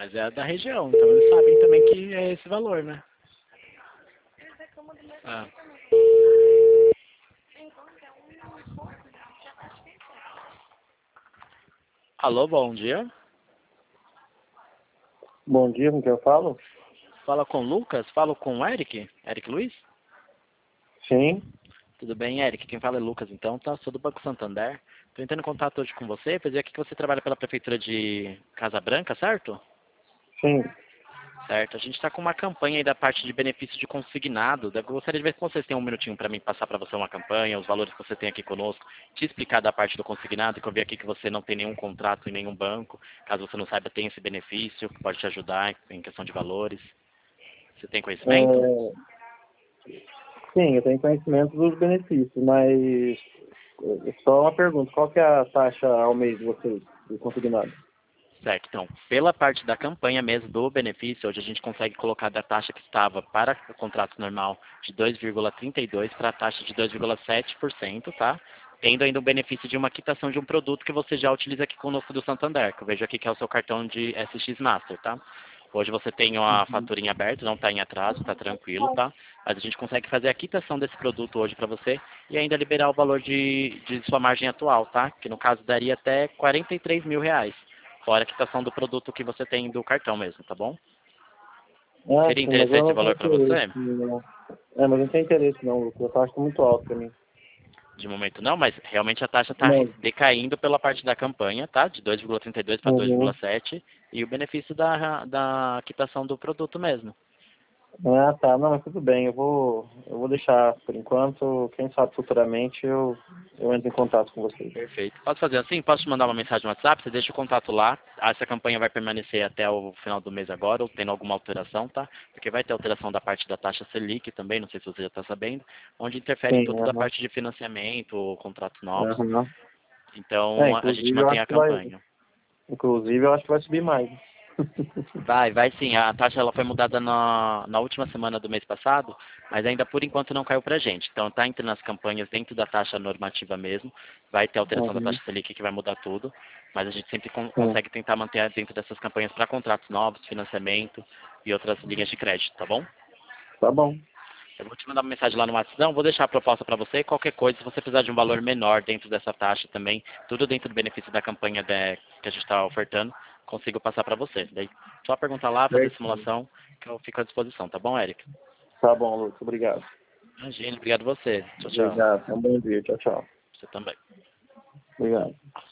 mas é da região, então eles sabem também que é esse valor, né? Ah. Alô, bom dia. Bom dia, com quem eu falo? Fala com o Lucas, falo com o Eric, Eric Luiz? Sim, Tudo bem, Eric? Quem fala é Lucas, então, tá? Sou do Banco Santander. Estou entrando em contato hoje com você, pois é aqui que você trabalha pela Prefeitura de Casa Branca, certo? sim. Certo. A gente está com uma campanha aí da parte de benefício de consignado. Eu gostaria de ver se vocês têm um minutinho para mim passar para você uma campanha, os valores que você tem aqui conosco, te explicar da parte do consignado, que eu vi aqui que você não tem nenhum contrato em nenhum banco. Caso você não saiba, tem esse benefício que pode te ajudar em questão de valores. Você tem conhecimento? É, sim, eu tenho conhecimento dos benefícios, mas só uma pergunta, qual que é a taxa ao mês de vocês, do consignado? Certo, então, pela parte da campanha mesmo do benefício, hoje a gente consegue colocar da taxa que estava para o contrato normal de 2,32 para a taxa de 2,7%, tá? Tendo ainda o benefício de uma quitação de um produto que você já utiliza aqui conosco do Santander, que eu vejo aqui que é o seu cartão de SX Master, tá? Hoje você tem a Uhum. faturinha aberta, não está em atraso, está tranquilo, tá? Mas a gente consegue fazer a quitação desse produto hoje para você e ainda liberar o valor de sua margem atual, tá? Que no caso daria até R$ 43.000. Fora a quitação do produto que você tem do cartão mesmo, tá bom? Ah, Seria sim, mas eu interessante esse não tenho valor para interesse, você? não. É, mas eu não tenho interesse não, Lucas, a taxa está muito alta para mim. De momento não, mas realmente a taxa está Não. decaindo pela parte da campanha, tá? De 2,32 para Uhum. 2,7 e o benefício da quitação do produto mesmo. Ah, tá, não, mas tudo bem, eu vou deixar por enquanto, quem sabe futuramente eu entro em contato com vocês. Perfeito. Posso fazer assim? Posso te mandar uma mensagem no WhatsApp? Você deixa o contato lá. Essa campanha vai permanecer até o final do mês agora, ou tendo alguma alteração, tá? Porque vai ter alteração da parte da taxa Selic também, não sei se você já está sabendo, onde interfere em Sim, tudo da aham. parte de financiamento, contratos novos. Aham. É, Então a gente inclusive eu mantém acho a que vai, campanha. inclusive eu acho que vai subir mais. Vai sim. A taxa ela foi mudada na última semana do mês passado, mas ainda por enquanto não caiu pra gente. Então tá entre nas campanhas dentro da taxa normativa mesmo. Vai ter alteração da Uhum. taxa Selic que vai mudar tudo, mas a gente sempre Sim. consegue tentar manter dentro dessas campanhas para contratos novos, financiamento e outras linhas de crédito, tá bom? Tá bom. Eu vou te mandar uma mensagem lá no WhatsApp. Não, vou deixar a proposta para você. Qualquer coisa, se você precisar de um valor menor dentro dessa taxa também, tudo dentro do benefício da campanha que a gente está ofertando, consigo passar para você. Daí, só perguntar lá, fazer Certinho. simulação, que eu fico à disposição, tá bom, Eric? Tá bom, Lucas. Obrigado. Imagina, obrigado a você. Tchau, tchau. Obrigado. Um bom dia. Tchau, tchau. Você também. Obrigado.